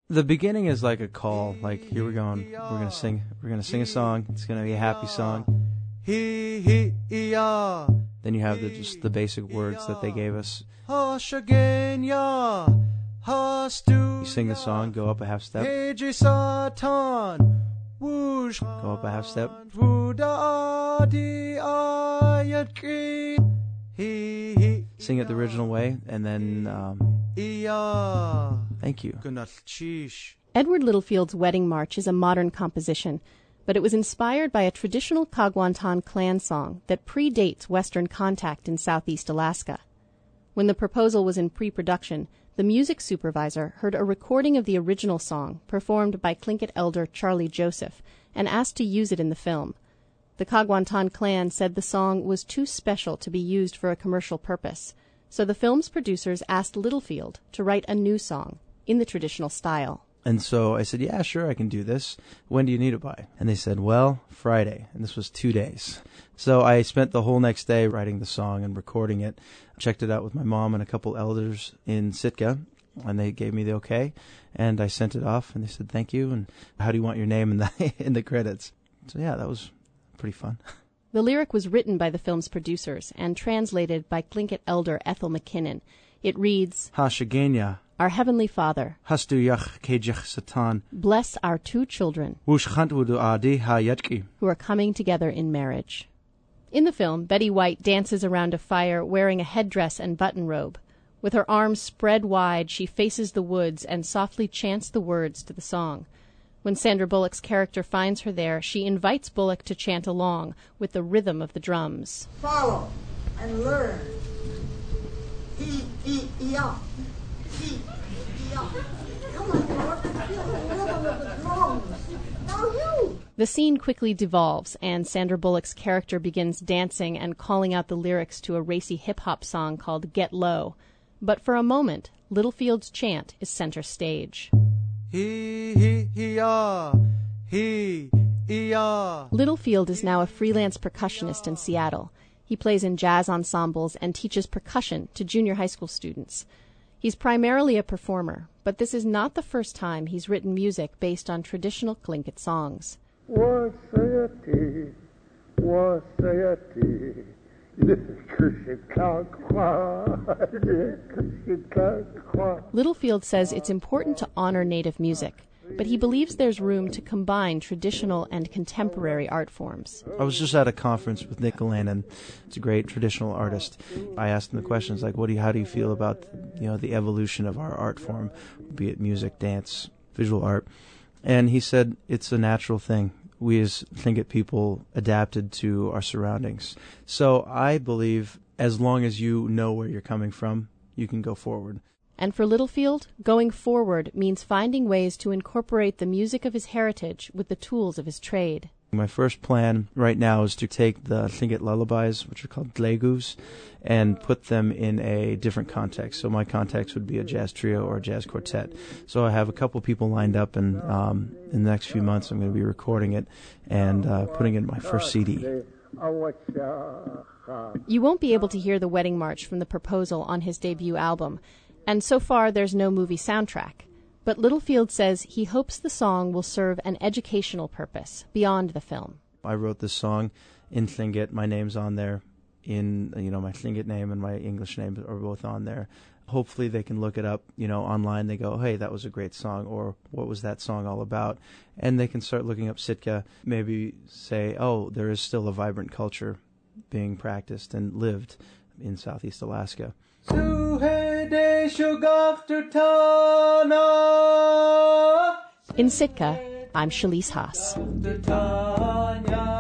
The beginning is like a call, like here we're going, we're gonna sing a song, it's gonna be a happy song. Then you have just the basic words that they gave us. You sing the song, go up a half step. Go up a half step. Sing it the original way, and then thank you. Edward Littlefield's Wedding March is a modern composition, but it was inspired by a traditional Kagwantan clan song that predates Western contact in southeast Alaska. When the proposal was in pre-production, the music supervisor heard a recording of the original song performed by Tlingit elder Charlie Joseph and asked to use it in the film. The Kagwantan clan said the song was too special to be used for a commercial purpose, so the film's producers asked Littlefield to write a new song in the traditional style. And so I said, yeah, sure, I can do this. When do you need it by? And they said, well, Friday. And this was 2 days. So I spent the whole next day writing the song and recording it. Checked it out with my mom and a couple elders in Sitka, and they gave me the okay. And I sent it off, and they said, thank you, and how do you want your name in the credits? So yeah, that was pretty fun. The lyric was written by the film's producers and translated by Tlingit elder Ethel McKinnon. It reads, Ha-shagenya. Our Heavenly Father, Hastuyach kejich satan. Bless our 2 children who are coming together in marriage. In the film, Betty White dances around a fire wearing a headdress and button robe. With her arms spread wide, she faces the woods and softly chants the words to the song. When Sandra Bullock's character finds her there, she invites Bullock to chant along with the rhythm of the drums. Follow and learn. He-ya. Come on, Lord. Feel the rhythm of the drums. Now you. The scene quickly devolves, and Sandra Bullock's character begins dancing and calling out the lyrics to a racy hip-hop song called Get Low. But for a moment, Littlefield's chant is center stage. He-ya. Littlefield is now a freelance percussionist in Seattle. He plays in jazz ensembles and teaches percussion to junior high school students. He's primarily a performer, but this is not the first time he's written music based on traditional Tlingit songs. Littlefield says it's important to honor native music, but he believes there's room to combine traditional and contemporary art forms. I was just at a conference with Nick Galanin. It's a great traditional artist. I asked him the questions like, how do you feel about the evolution of our art form, be it music, dance, visual art? And he said it's a natural thing. We as Tlingit people adapted to our surroundings. So I believe as long as you know where you're coming from, you can go forward. And for Littlefield, going forward means finding ways to incorporate the music of his heritage with the tools of his trade. My first plan right now is to take the Tlingit lullabies, which are called dlegus, and put them in a different context. So my context would be a jazz trio or a jazz quartet. So I have a couple people lined up, and in the next few months I'm going to be recording it and putting it in my first CD. You won't be able to hear the Wedding March from the proposal on his debut album, and so far there's no movie soundtrack. But Littlefield says he hopes the song will serve an educational purpose beyond the film. I wrote this song in Tlingit. My name's on there. My Tlingit name and my English name are both on there. Hopefully they can look it up, online. They go, hey, that was a great song, or what was that song all about? And they can start looking up Sitka, maybe say, oh, there is still a vibrant culture being practiced and lived in Southeast Alaska. In Sitka, I'm Shalise Haas.